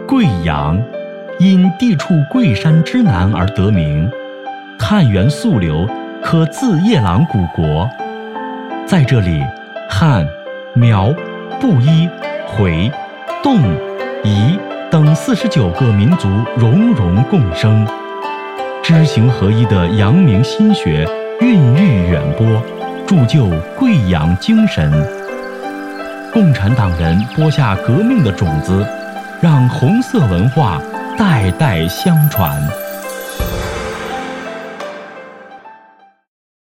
贵阳因地处贵山之南而得名，汉源溯流可自夜郎古国。在这里，汉、苗、布依、回、侗、彝等49个民族融融共生，知行合一的阳明心学孕育远播，铸就贵阳精神。共产党人播下革命的种子，让红色文化代代相传。